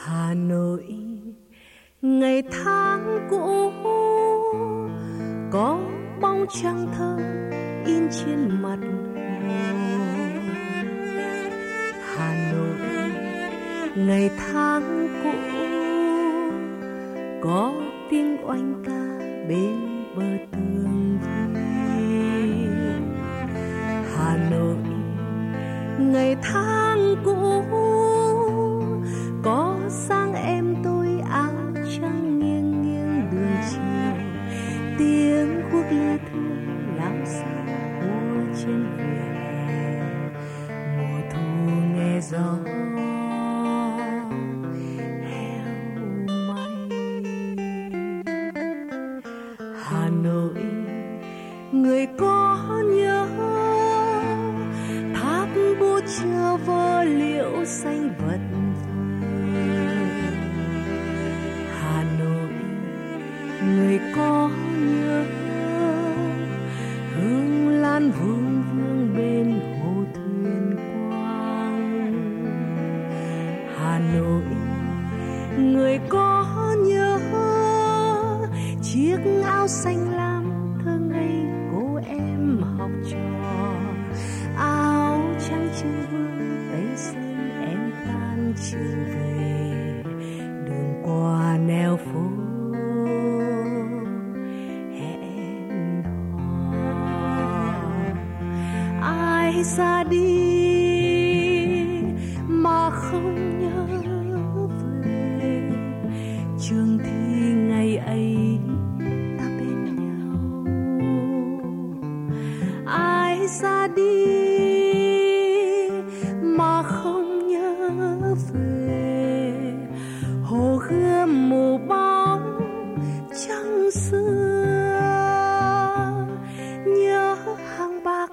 Hà Nội ngày tháng cũ có bóng trăng thơ in trên mặt hồ. Hà Nội ngày tháng cũ có tiếng oanh ca bên bờ tường vi. Hà Nội ngày tháng cũ có sáng em tôi áo trắng nghiêng nghiêng đường chiều, tiếng guốc lưa thưa lao xa mùa trên vỉa hè, mùa thu nghe gió heo may. Hà Nội người có nhớ tháp bút chờ vơ liễu xanh vật vờ. Hà Nội người có nhớ hương lan vương vương bên hồ thuyền quang. Hà Nội người có nhớ chiếc áo xanh lam thơ ngây cô em học trò, áo trắng trưng vương tây xanh em tan trường về, đường qua nẻo phố hẹn hò. Ai ra đi mà không nhớ về trường thi ngày ấy ta bên nhau. Ai ra đi mà không nhớ về hồ gươm mù bóng trăng xưa. Nhớ hàng bạc,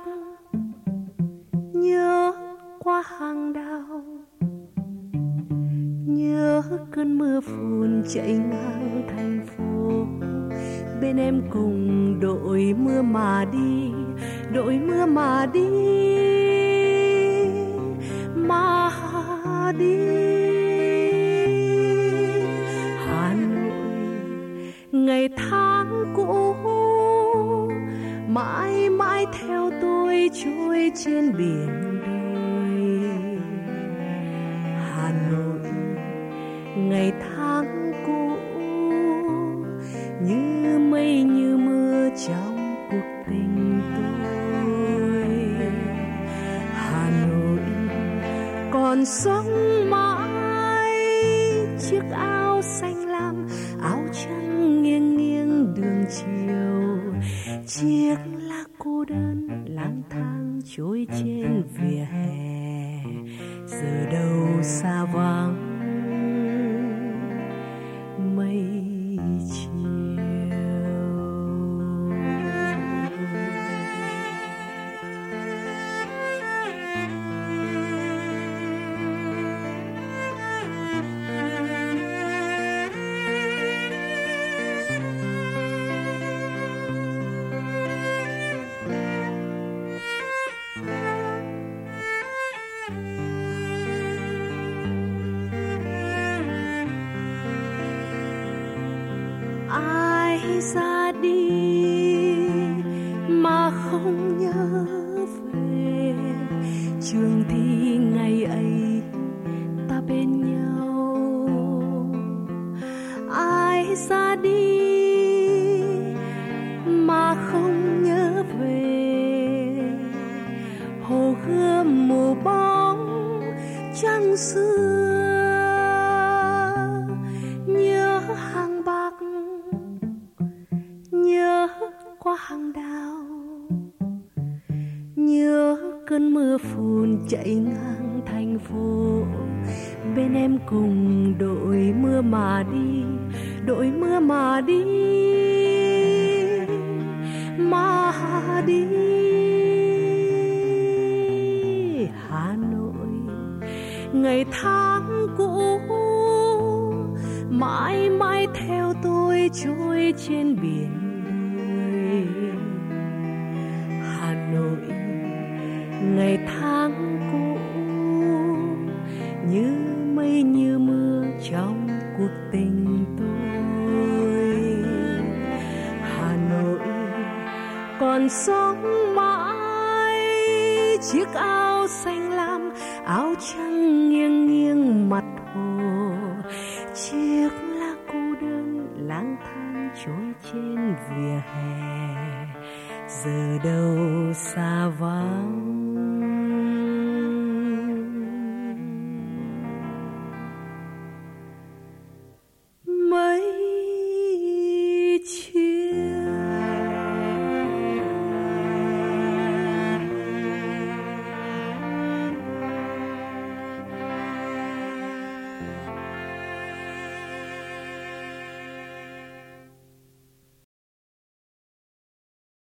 nhớ qua hàng đào, nhớ cơn mưa phùn chạy ngang thành phố. Bên em cùng đội mưa mà đi, đội mưa mà đi, mà đi. Hà Nội ngày tháng cũ mãi mãi theo tôi trôi trên biển đời. Hà Nội ngày tháng cũ như mây như mưa trong cuộc tình tôi. Hà Nội còn sống mãi chiếc áo xanh lam, áo trắng nghiêng nghiêng đường chiều, chiếc lá cô đơn lang thang trôi trên vỉa hè. Giờ đâu xa vắng mây chiều. Ai ra đi mà không nhớ về trường thi ngày ấy ta bên nhau. Ai ra đi mà không nhớ về hồ gươm mù bóng trăng xưa. Nhớ hàng bạc, nhớ qua hàng đào, nhớ cơn mưa phùn chạy ngang thành phố. Bên em cùng đội mưa mà đi, đội mưa mà đi, mà đi. Hà Nội ngày tháng cũ mãi mãi theo tôi trôi trên biển đời. Hà Nội ngày tháng cũ như mây như mưa trong cuộc tình tôi. Hà Nội còn sống mãi chiếc áo xanh lam, áo trắng nghiêng nghiêng mặt hồ, chiếc lá cô đơn lang thang trôi trên vỉa hè, giờ đâu xa vắng.